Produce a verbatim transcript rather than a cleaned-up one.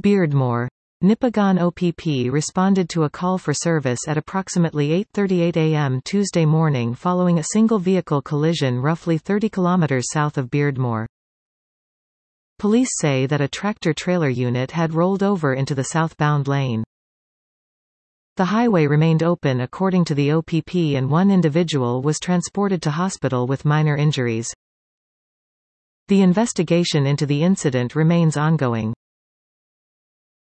Beardmore. Nipigon O P P responded to a call for service at approximately eight thirty-eight a m Tuesday morning following a single vehicle collision roughly thirty kilometers south of Beardmore. Police say that a tractor-trailer unit had rolled over into the southbound lane. The highway remained open according to the O P P, and one individual was transported to hospital with minor injuries. The investigation into the incident remains ongoing.